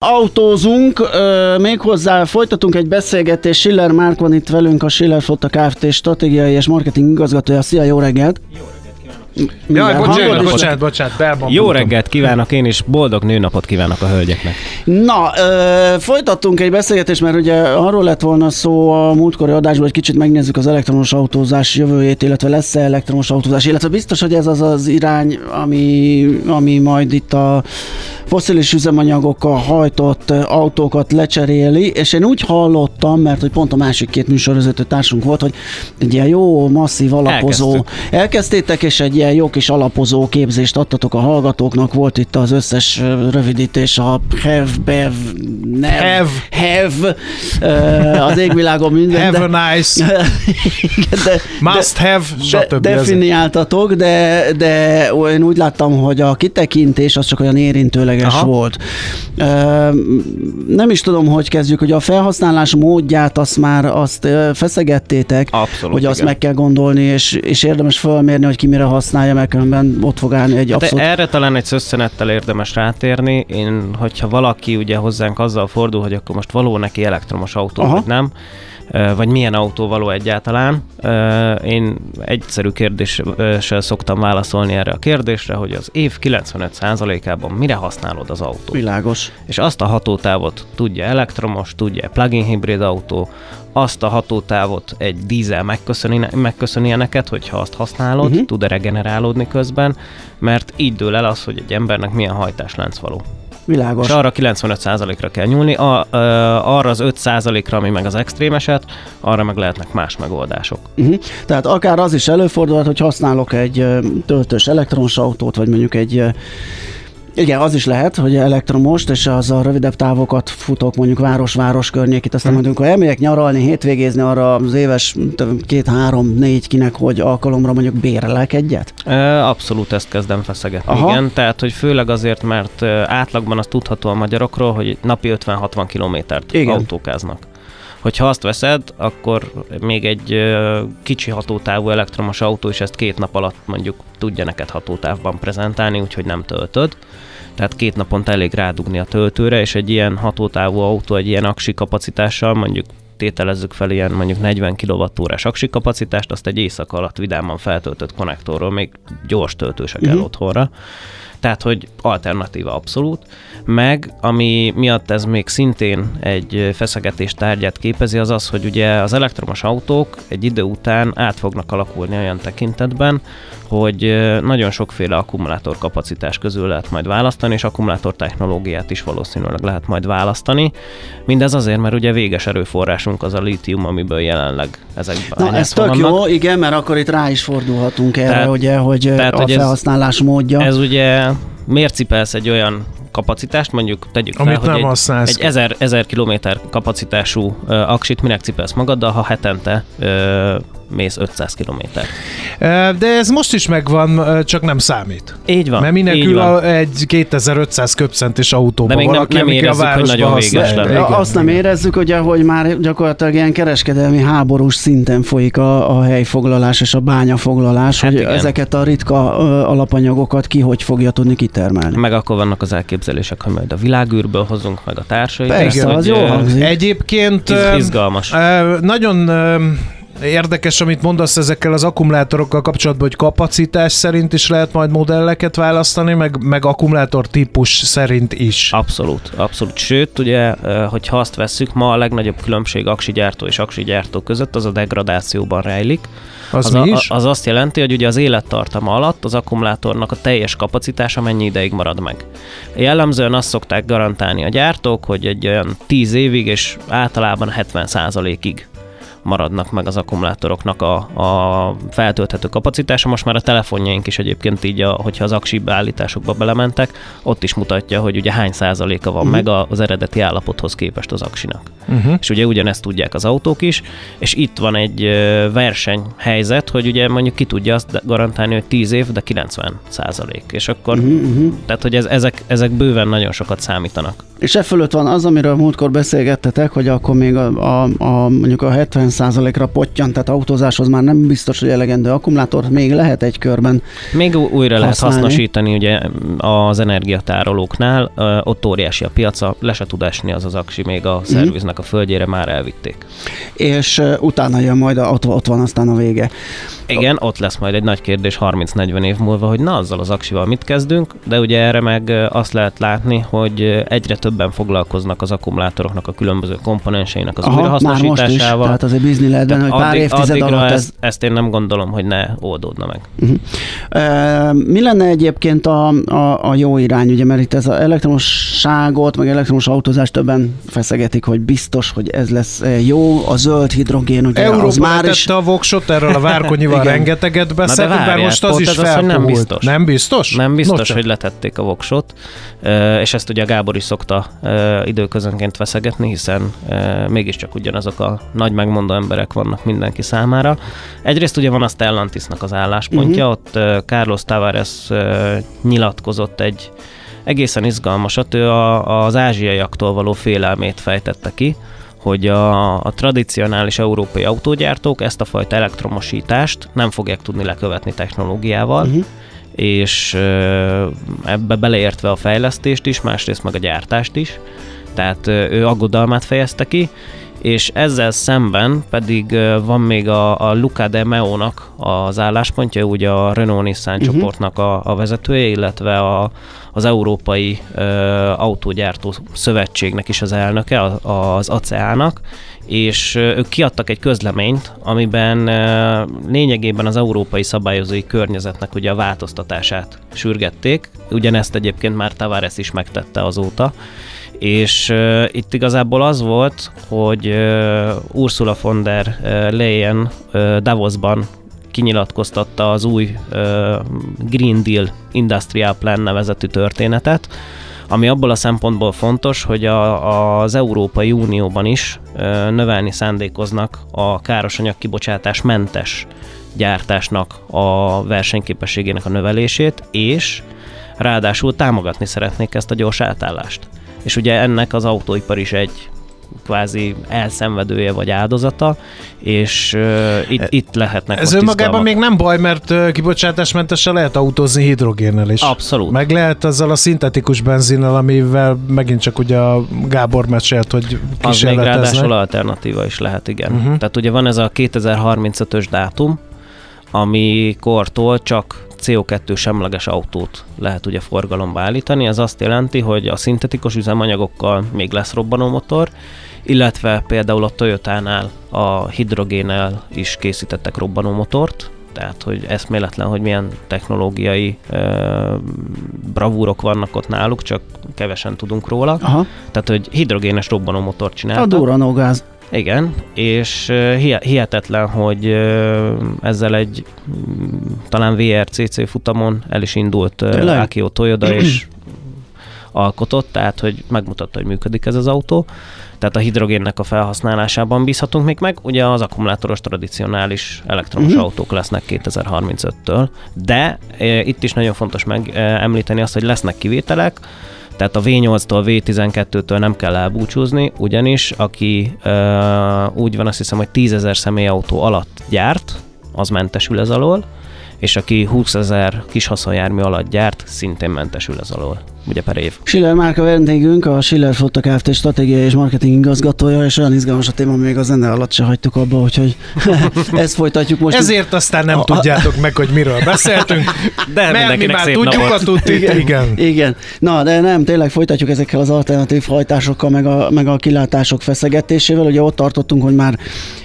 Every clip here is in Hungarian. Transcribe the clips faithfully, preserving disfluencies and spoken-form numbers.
autózunk, méghozzá folytatunk egy beszélgetést. Schiller Márk van itt velünk, a Schiller Flotta Kft. Stratégiai és marketing igazgatója. Szia, jó reggelt! Jó reggelt! Jaj, bocsánat, bocsánat, bocsánat, bocsánat. Jó reggelt kívánok én is, boldog nőnapot kívánok a hölgyeknek. Na, ö, folytattunk egy beszélgetést, mert ugye arról lett volna szó a múltkori adásban, hogy kicsit megnézzük az elektromos autózás jövőjét, illetve lesz-e elektromos autózás, illetve biztos, hogy ez az az irány, ami, ami majd itt a fosszilis üzemanyagokkal hajtott autókat lecseréli, és én úgy hallottam, mert hogy pont a másik két műsorvezető társunk volt, hogy egy ilyen jó, masszív, alapozó Elkezdtük. elkezdtétek, és egy ilyen jó kis alapozó képzést adtatok a hallgatóknak, volt itt az összes rövidítés, a have, bev, nev, Have. have, uh, az égvilágon minden. Have de, a nice, de, must have, de, stb. definiáltatok, de, de én úgy láttam, hogy a kitekintés az csak olyan érintőleges Aha. volt. Uh, nem is tudom, hogy kezdjük, hogy a felhasználás módját azt már azt uh, feszegettétek, Abszolút, hogy azt igen. meg kell gondolni, és, és érdemes felmérni, hogy ki mire használja, mert különben ott fog állni egy De abszolút... erre talán egy szösszenettel érdemes rátérni. Én, hogyha valaki ugye hozzánk azzal fordul, hogy akkor most való neki elektromos autó, Aha. vagy nem, vagy milyen autó való egyáltalán. Én egyszerű kérdéssel szoktam válaszolni erre a kérdésre, hogy az év kilencvenöt százalékában mire használod az autót. Világos. És azt a hatótávot tudja elektromos, tudja plug-in hibrid autó, azt a hatótávot egy dízel megköszöni, megköszöni neked, hogyha azt használod, Uh-huh. tud-e regenerálódni közben, mert így dől el az, hogy egy embernek milyen hajtáslánc való. Világos. És arra kilencvenöt százalékra kell nyúlni, a, a, arra az öt százalékra, ami meg az extrém eset, arra meg lehetnek más megoldások. Uh-huh. Tehát akár az is előfordulhat, hogy használok egy ö, töltős elektromos autót, vagy mondjuk egy ö, igen, az is lehet, hogy elektromos, és az a rövidebb távokat futok, mondjuk város-város környékét, aztán Hmm. mondjuk, ha elmegyek nyaralni, hétvégézni arra az éves két-három-négy kinek, hogy alkalomra mondjuk bérelek egyet? Abszolút ezt kezdem feszegetni, Aha. igen. Tehát, hogy főleg azért, mert átlagban az tudható a magyarokról, hogy napi ötven-hatvan kilométert Igen. autókáznak. Hogyha azt veszed, akkor még egy ö, kicsi hatótávú elektromos autó is ezt két nap alatt mondjuk tudja neked hatótávban prezentálni, úgyhogy nem töltöd. Tehát két naponta elég rádugni a töltőre, és egy ilyen hatótávú autó, egy ilyen aksi kapacitással, mondjuk tételezzük fel ilyen mondjuk negyven kilowattórás aksi kapacitást, azt egy éjszaka alatt vidáman feltöltött konnektorról még gyors töltőse kell Mhm. otthonra. Tehát, hogy alternatíva abszolút. Meg, ami miatt ez még szintén egy feszegetés tárgyát képezi, az az, hogy ugye az elektromos autók egy idő után át fognak alakulni olyan tekintetben, hogy nagyon sokféle akkumulátor kapacitás közül lehet majd választani, és akkumulátor technológiát is valószínűleg lehet majd választani. Mindez azért, mert ugye véges erőforrásunk az a lítium, amiből jelenleg ezekben Na, ez tök vannak. jó, igen, mert akkor itt rá is fordulhatunk erre, Tehát- ugye, hogy tehát, a hogy ez- felhasználás módja. Ez ugye miért cipelsz egy olyan kapacitást, mondjuk tegyük fel, Amit hogy nem egy, használsz. egy ezer, ezer kilométer kapacitású ö, aksit minek cipelsz magaddal, ha hetente ö, mész ötszáz kilométer. De ez most is megvan, csak nem számít. Így van. Mert így mindenkül van. a, egy kétezer-ötszáz köbcentis autóban De még nem- valaki, nem amikor érezzük, a hogy városba nagyon véges használja. lenne. Ja, azt nem érezzük, ugye, hogy már gyakorlatilag ilyen kereskedelmi háborús szinten folyik a, a helyfoglalás és a bányafoglalás, Hát hogy igen. ezeket a ritka ö, alapanyagokat ki hogy fogja tudni kitermelni. Meg akkor vannak az elképzelések, hogy majd a világűrből hozunk meg a társai. Persze, hogy, az jó ö, hangzik. Egyébként iz- ö, izgalmas. ö, nagyon ö, érdekes, amit mondasz ezekkel az akkumulátorokkal kapcsolatban, hogy kapacitás szerint is lehet majd modelleket választani, meg, meg akkumulátor típus szerint is. Abszolút, abszolút. Sőt, ugye, ö, hogyha azt vesszük, ma a legnagyobb különbség aksigyártó és aksigyártó között az a degradációban rejlik. Az, Az, mi a, is? az azt jelenti, hogy ugye az élettartama alatt az akkumulátornak a teljes kapacitása mennyi ideig marad meg. Jellemzően azt szokták garantálni a gyártók, hogy egy olyan tíz évig és általában hetven százalékig maradnak meg az akkumulátoroknak a, a feltölthető kapacitása. Most már a telefonjaink is egyébként így, a, hogyha az aksi beállításokba belementek, ott is mutatja, hogy ugye hány százaléka van Mhm. meg a- az eredeti állapothoz képest az aksinak. Uh-huh. És ugye ugyanezt tudják az autók is, és itt van egy ö, versenyhelyzet, hogy ugye mondjuk ki tudja azt garantálni, hogy tíz év, de kilencven százalék. És akkor, Uh-huh, uh-huh. tehát hogy ez, ezek, ezek bőven nagyon sokat számítanak. És e fölött van az, amiről múltkor beszélgettetek, hogy akkor még a, a, a mondjuk a hetven százalékra pottyan, tehát autózáshoz már nem biztos, hogy elegendő akkumulátor, még lehet egy körben Még újra lehet használni. hasznosítani ugye az energiatárolóknál, ott óriási a piaca, le se tud esni az az aksi, még a szerviznek a földjére már elvitték. És utána jön majd, a, ott, ott van aztán a vége. Igen, ott lesz majd egy nagy kérdés harminc-negyven év múlva, hogy na, azzal az aksival mit kezdünk, de ugye erre meg azt lehet látni, hogy egyre többen foglalkoznak az akkumulátoroknak a különböző komponenseinek az Aha, újrahasznosításával. már most is, tehát azért bízni lehet benne, hogy pár addig, évtized alatt ez... ezt, ezt én nem gondolom, hogy ne oldódna meg. Uh-huh. Uh, mi lenne egyébként a, a, a jó irány, ugye, mert itt ez az elektromosságot, meg elektromos autózást többen feszegetik, hogy biztos, hogy ez lesz jó, a zöld hidrogén, ugye Európa az már is... a voksot, erről a Várkonyival rengeteget beszéltünk, bár most az is az, hogy nem biztos. Nem biztos? Nem biztos, no, hogy letették a voksot, és ezt ugye Gábor is szokta időközönként feszegetni, hiszen mégiscsak ugyanazok a nagy megmondó emberek vannak mindenki számára. Egyrészt ugye van a Stellantisnak az álláspontja, uh-huh. ott Carlos Tavares nyilatkozott egy egészen izgalmasat, ő a, az ázsiaiaktól való félelmét fejtette ki, hogy a, a tradicionális európai autógyártók ezt a fajta elektromosítást nem fogják tudni lekövetni technológiával, uh-huh. és ebbe beleértve a fejlesztést is, másrészt meg a gyártást is, tehát ő aggodalmát fejezte ki, és ezzel szemben pedig van még a, a Luca de Meo-nak az álláspontja, ugye a Renault-Nissan uh-huh. csoportnak a, a vezetője, illetve a, az Európai uh, Autógyártó Szövetségnek is az elnöke, az á cé á-nak, és uh, ők kiadtak egy közleményt, amiben uh, lényegében az európai szabályozói környezetnek ugye a változtatását sürgették, ugyanezt egyébként már Tavares is megtette azóta, és uh, itt igazából az volt, hogy uh, Ursula von der Leyen uh, Davosban kinyilatkoztatta az új uh, Green Deal Industrial Plan nevezetű történetet, ami abból a szempontból fontos, hogy a, az Európai Unióban is uh, növelni szándékoznak a károsanyag kibocsátás mentes gyártásnak a versenyképességének a növelését, és ráadásul támogatni szeretnék ezt a gyors átállást. És ugye ennek az autóipar is egy kvázi elszenvedője vagy áldozata, és uh, itt, itt lehetnek Ez önmagában még nem baj, mert uh, kibocsátásmentesen lehet autózni hidrogénnel is. Abszolút. Meg lehet azzal a szintetikus benzinnel, amivel megint csak ugye a Gábor mesélt, hogy kísérleteznek. Az még ráadásul alternatíva is lehet, igen. Uh-huh. Tehát ugye van ez a kétezer-harmincötös dátum, amikortól csak cé o kettő semleges autót lehet ugye forgalomba állítani. Ez azt jelenti, hogy a szintetikus üzemanyagokkal még lesz robbanómotor, illetve például a Toyotánál a hidrogénnel is készítettek robbanómotort, tehát hogy eszméletlen, hogy milyen technológiai e, bravúrok vannak ott náluk, csak kevesen tudunk róla. Aha. Tehát, hogy hidrogénes robbanómotort csináltak. A durranó gáz. Igen, és hihetetlen, hogy ezzel egy talán vé er cé cé futamon el is indult Akio Toyoda, és alkotott, tehát hogy megmutatta, hogy működik ez az autó. Tehát a hidrogénnek a felhasználásában bízhatunk még meg. Ugye az akkumulátoros tradicionális elektromos uh-huh. autók lesznek kétezer-harmincöttől, de e, itt is nagyon fontos megemlíteni azt, hogy lesznek kivételek. Tehát a vé nyolctól, vé tizenkettőtől nem kell elbúcsúzni, ugyanis aki uh, úgy van, azt hiszem, hogy tízezer személyautó alatt gyárt, az mentesül ez alól, és aki húszezer kis haszonjármű alatt gyárt, szintén mentesül ez alól, ugye per év. Schiller Márka vendégünk, a Schiller Flotta Kft. Stratégiai és marketing igazgatója, és olyan izgalmas a téma, még a zene alatt se hagytuk abba, úgyhogy ezt folytatjuk most. Ezért aztán nem a, tudjátok meg, hogy miről beszéltünk, de mert mi már tudjuk napot. A tudtit, igen. igen. Igen. Na, de nem, tényleg folytatjuk ezekkel az alternatív hajtásokkal, meg a, meg a kilátások feszegetésével. Ugye ott tartottunk, hogy már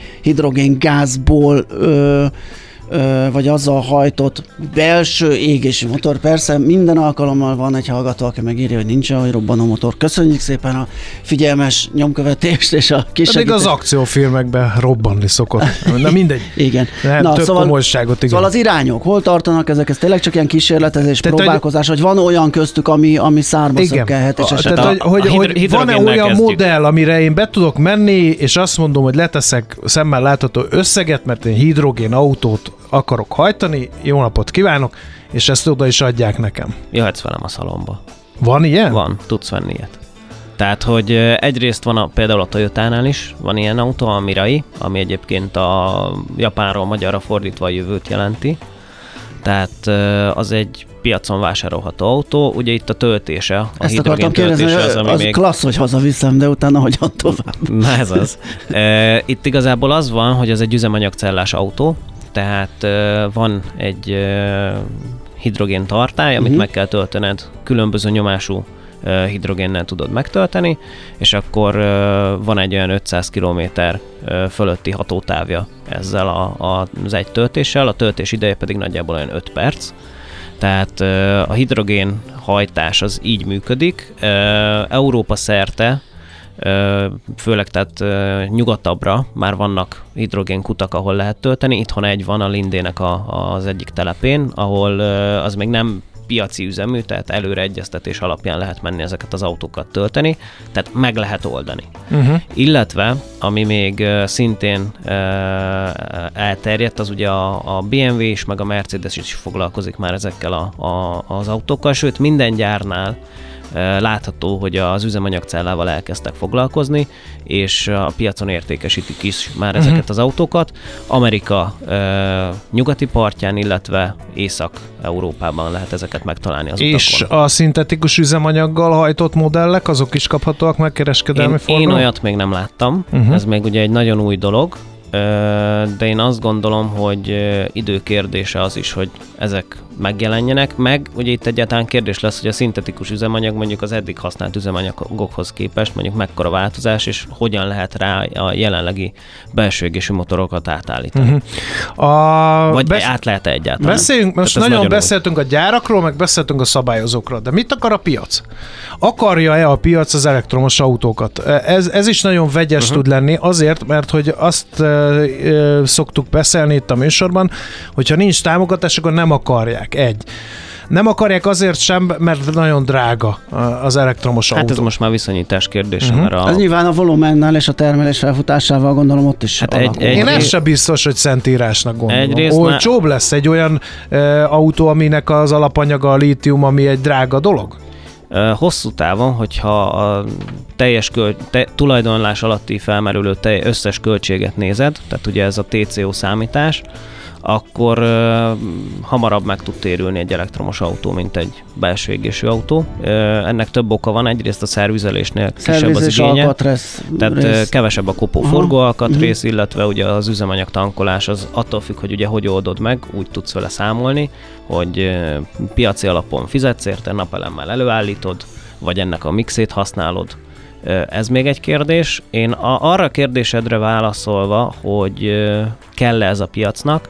hidrogéngázból ö, vagy azzal hajtott belső égési motor. Persze minden alkalommal van egy hallgató, aki megírja, hogy nincs olyan robbanó motor. Köszönjük szépen a figyelmes nyomkövetést és a kis Pedig az akciófilmekben robbanni szokott. Na mindegy. Igen. Nem, Na, több szóval, komolyságot, igen. Szóval az irányok, hol tartanak ezek? Ez tényleg csak ilyen kísérletezés, tehát, próbálkozás, hogy van olyan köztük, ami, ami szárba szökkelhet, és esetleg... Tehát, hogy, hogy, hogy van-e olyan kezdjük. modell, amire én be tudok menni, és azt mondom, hogy leteszek szemmel látható összeget, mert én hidrogén autót akarok hajtani, jó napot kívánok, és ezt oda is adják nekem. Jöhetsz velem a szalomba. Van ilyen? Van, tudsz venni ilyet. Tehát, hogy egyrészt van a, például a Toyotánál is van ilyen autó, a Mirai, ami egyébként a japánról magyarra fordítva a jövőt jelenti. Tehát az egy piacon vásárolható autó, ugye itt a töltése, a Ezt hidrogén töltése az, ami az még... klassz, hogy hazaviszem, de utána hogyan tovább. Na ez az. Itt igazából az van, hogy ez egy üzemanyagcellás autó, tehát van egy hidrogén tartály, amit uh-huh. meg kell töltened, különböző nyomású hidrogénnel tudod megtölteni, és akkor van egy olyan ötszáz kilométer fölötti hatótávja ezzel a, a, az egy töltéssel, a töltés ideje pedig nagyjából olyan öt perc. Tehát a hidrogén hajtás az így működik. Európa szerte, főleg tehát nyugatabbra már vannak hidrogénkutak, ahol lehet tölteni. Itthon egy van a Lindének a, az egyik telepén, ahol az még nem piaci üzemű, tehát előre egyeztetés alapján lehet menni ezeket az autókat tölteni, tehát meg lehet oldani. Uh-huh. Illetve, ami még szintén uh, elterjedt, az ugye a, a bé em vé is, meg a Mercedes is foglalkozik már ezekkel a, a, az autókkal, sőt minden gyárnál látható, hogy az üzemanyagcellával elkezdtek foglalkozni, és a piacon értékesítik is már ezeket uh-huh. az autókat. Amerika uh, nyugati partján, illetve Észak-Európában lehet ezeket megtalálni az utakon. És a szintetikus üzemanyaggal hajtott modellek, azok is kaphatóak meg kereskedelmi én, forgalom? Én olyat még nem láttam, uh-huh. ez még ugye egy nagyon új dolog, de én azt gondolom, hogy időkérdése az is, hogy ezek megjelenjenek, meg ugye itt egyáltalán kérdés lesz, hogy a szintetikus üzemanyag mondjuk az eddig használt üzemanyagokhoz képest mondjuk mekkora változás, és hogyan lehet rá a jelenlegi belső égésű motorokat átállítani. Uh-huh. A... Vagy besz... át lehet egyáltalán. Beszéljünk, most nagyon, nagyon beszéltünk új. a gyárakról, meg beszéltünk a szabályozókról, de mit akar a piac? Akarja-e a piac az elektromos autókat? Ez, ez is nagyon vegyes uh-huh. tud lenni, azért, mert hogy azt uh, uh, szoktuk beszélni itt a műsorban, hogyha nincs támogatás, akkor nem akarják. Egy. Nem akarják azért sem, mert nagyon drága az elektromos hát autó. Hát ez most már viszonyítás kérdése. Uh-huh. Mert a... Ez nyilván a volumennel és a termelés felfutásával gondolom ott is hát egy, egy, Én egy, ez sem biztos, hogy szentírásnak gondolom. Olcsóbb már... lesz egy olyan e, autó, aminek az alapanyaga a lítium, ami egy drága dolog? Hosszú távon, hogyha a teljes köl, te, tulajdonlás alatti felmerülő te, összes költséget nézed, tehát ugye ez a té cé o számítás, akkor uh, hamarabb meg tud térülni egy elektromos autó, mint egy belső égésű autó. Uh, ennek több oka van, egyrészt a szervizelésnél kisebb az igénye, alkatrész, tehát rész. kevesebb a kopó forgó alkatrész, uh-huh. illetve ugye az üzemanyag tankolás az attól függ, hogy ugye hogy oldod meg, úgy tudsz vele számolni, hogy uh, piaci alapon fizetsz érte, napelemmel előállítod, vagy ennek a mixét használod. Uh, ez még egy kérdés. Én a, arra a kérdésedre válaszolva, hogy uh, kell-e ez a piacnak,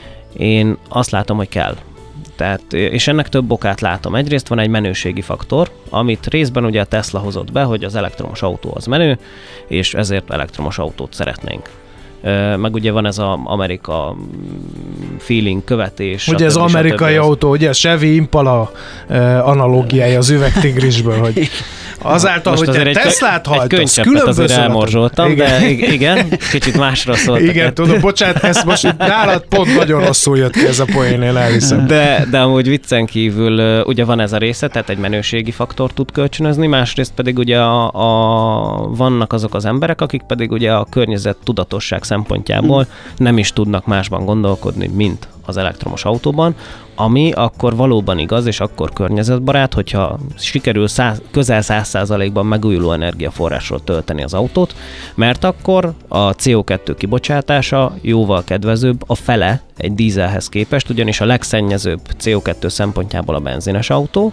én azt látom, hogy kell. Tehát, és ennek több okát látom. Egyrészt van egy menőségi faktor, amit részben ugye a Tesla hozott be, hogy az elektromos autó az menő, és ezért elektromos autót szeretnénk. Meg ugye van ez az Amerika feeling követés. Ugye ez amerikai autó, ugye Chevy Impala analógiája az üvegtigrisből, hogy azáltal, most hogy te Teslát hajtasz, különböző elmorzsoltam, igen. de igen, kicsit másra szólt. Igen, tudom, bocsánat, ezt most nálad pont nagyon rosszul jött ki ez a poénnél, elhiszem. De, de amúgy viccen kívül ugye van ez a része, tehát egy menőségi faktor tud kölcsönözni, másrészt pedig ugye a, a, vannak azok az emberek, akik pedig ugye a környezet tudatosság szempontjából hmm. nem is tudnak másban gondolkodni, mint az elektromos autóban, ami akkor valóban igaz, és akkor környezetbarát, hogyha sikerül száz, közel száz százalékban megújuló energiaforrásról tölteni az autót, mert akkor a cé o kettő kibocsátása jóval kedvezőbb, a fele egy dízelhez képest, ugyanis a legszennyezőbb cé o kettő szempontjából a benzines autó,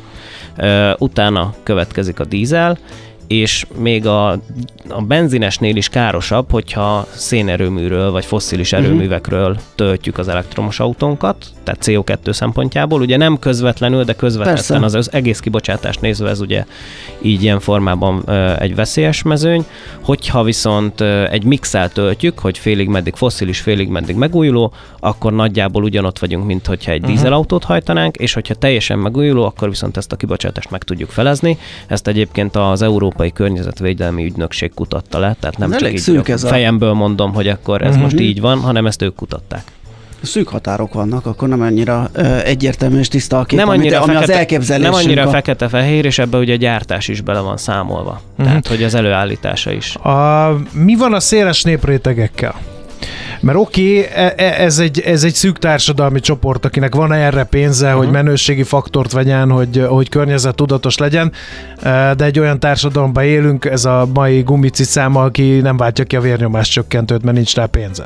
utána következik a dízel, és még a, a benzinesnél is károsabb, hogyha szénerőműről vagy fosszilis erőművekről töltjük az elektromos autónkat, tehát cé o kettő szempontjából. Ugye nem közvetlenül, de közvetetten az, az egész kibocsátást nézve ez ugye így ilyen formában ö, egy veszélyes mezőny. Hogyha viszont ö, egy mixel töltjük, hogy félig meddig fosszilis, félig meddig megújuló, akkor nagyjából ugyanott vagyunk, mint hogyha egy uh-huh. dízelautót hajtanánk, és hogyha teljesen megújuló, akkor viszont ezt a kibocsátást meg tudjuk felezni. Ezt egyébként az Európai Környezetvédelmi Ügynökség kutatta le, tehát nem ez csak így a fejemből mondom, hogy akkor ez uh-huh. most így van, hanem ezt ők kutatták. Szűk határok vannak, akkor nem annyira ö, egyértelmű és tiszta a kép, nem annyira amit, fekete, ami az elképzelésünk. Nem annyira a... fekete-fehér, és ebbe ugye a gyártás is bele van számolva. Uh-huh. Tehát, hogy az előállítása is. A, mi van a széles néprétegekkel? Mert oké, okay, ez egy, ez egy szűk társadalmi csoport, akinek van erre pénze, uh-huh. hogy menőségi faktort vegyen, hogy, hogy környezettudatos legyen, de egy olyan társadalomban élünk, ez a mai gumicicám, aki nem váltja ki a vérnyomás csökkentőt, mert nincs rá pénze.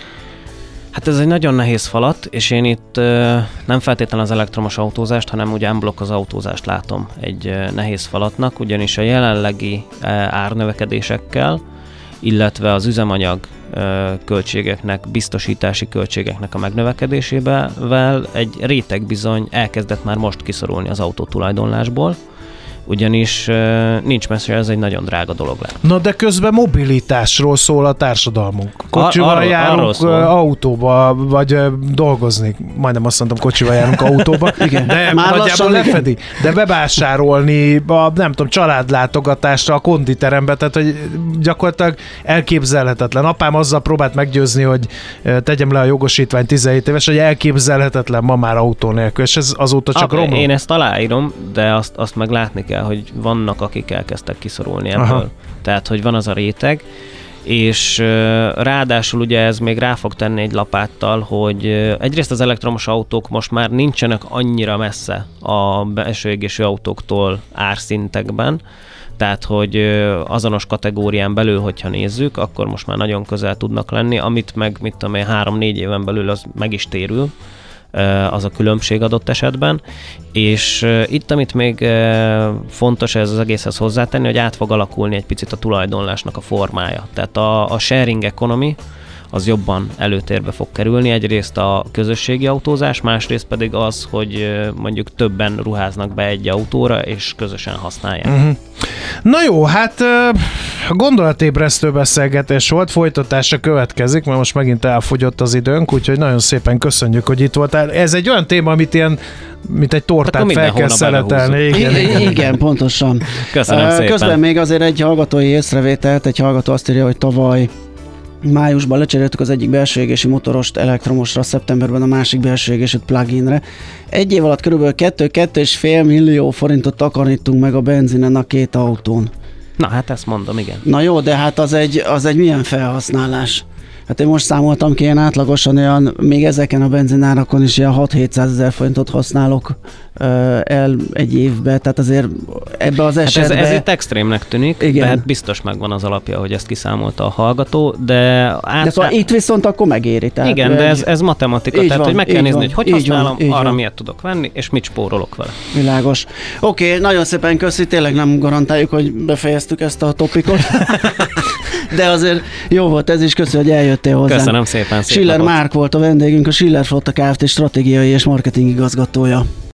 Hát ez egy nagyon nehéz falat, és én itt nem feltétlenül az elektromos autózást, hanem ugye unblock az autózást látom egy nehéz falatnak, ugyanis a jelenlegi árnövekedésekkel, illetve az üzemanyag költségeknek, biztosítási költségeknek a megnövekedésével egy réteg bizony elkezdett már most kiszorulni az autótulajdonlásból, ugyanis uh, nincs messze, ez egy nagyon drága dolog lett. Na de közben mobilitásról szól a társadalmunk. Kocsival Ar- járunk autóba, vagy uh, dolgozni. Majdnem azt mondtam, kocsival járunk autóba. Igen. De már nagyjából lefedi. De bevásárolni, a, nem tudom, családlátogatásra, a konditerembe, tehát hogy gyakorlatilag elképzelhetetlen. Apám azzal próbált meggyőzni, hogy uh, tegyem le a jogosítvány tizenhét éves, hogy elképzelhetetlen ma már autó nélkül, és ez azóta csak romlott. Én ezt aláírom, de azt, azt meg látni kell, hogy vannak, akik elkezdtek kiszorulni ebből. Aha. Tehát, hogy van az a réteg, és uh, ráadásul ugye ez még rá fog tenni egy lapáttal, hogy uh, egyrészt az elektromos autók most már nincsenek annyira messze a belső égésű autóktól árszintekben, tehát, hogy uh, azonos kategórián belül, hogyha nézzük, akkor most már nagyon közel tudnak lenni, amit meg, mit tudom én, három-négy éven belül az meg is térül, az a különbség adott esetben, és uh, itt, amit még uh, fontos ez az egészhez hozzátenni, hogy át fog alakulni egy picit a tulajdonlásnak a formája. Tehát a, a sharing economy az jobban előtérbe fog kerülni, egyrészt a közösségi autózás, másrészt pedig az, hogy uh, mondjuk többen ruháznak be egy autóra, és közösen használják. Uh-huh. Na jó, hát gondolatébresztő beszélgetés volt, folytatása következik, mert most megint elfogyott az időnk, úgyhogy nagyon szépen köszönjük, hogy itt voltál. Ez egy olyan téma, amit ilyen, mint egy tortát fel kell szeletelni. Igen, igen, igen, pontosan. Köszönöm szépen. Közben még azért egy hallgatói észrevételt, egy hallgató azt írja, hogy tavaly májusban lecseréltük az egyik belső égésű motorost elektromosra, szeptemberben a másik belső égésűt plug-inre. Egy év alatt körülbelül kettő-kettő és fél millió forintot takarítunk meg a benzinen a két autón. Na hát ezt mondom, igen. Na jó, de hát az egy, az egy milyen felhasználás? Hát én most számoltam ki, ilyen átlagosan olyan, még ezeken a benzinárakon is ilyen hat-hétszázezer forintot használok uh, el egy évbe, tehát azért ebbe az esetben... Hát ez, ez itt extrémnek tűnik, igen. De hát biztos megvan az alapja, hogy ezt kiszámolta a hallgató, de... Át... De szóval itt viszont akkor megéri. Tehát igen, de ez, ez matematika, tehát van, hogy meg kell nézni, van, hogy hogy használom, van, arra van. miért tudok venni, és mit spórolok vele. Világos. Oké, okay, nagyon szépen köszi, tényleg nem garantáljuk, hogy befejeztük ezt a topikot. De azért jó volt ez is, köszi, hogy eljöttél hozzá. Köszönöm szépen. Schiller Márk volt a vendégünk, a Schiller Flotta Kft. Stratégiai és marketing igazgatója.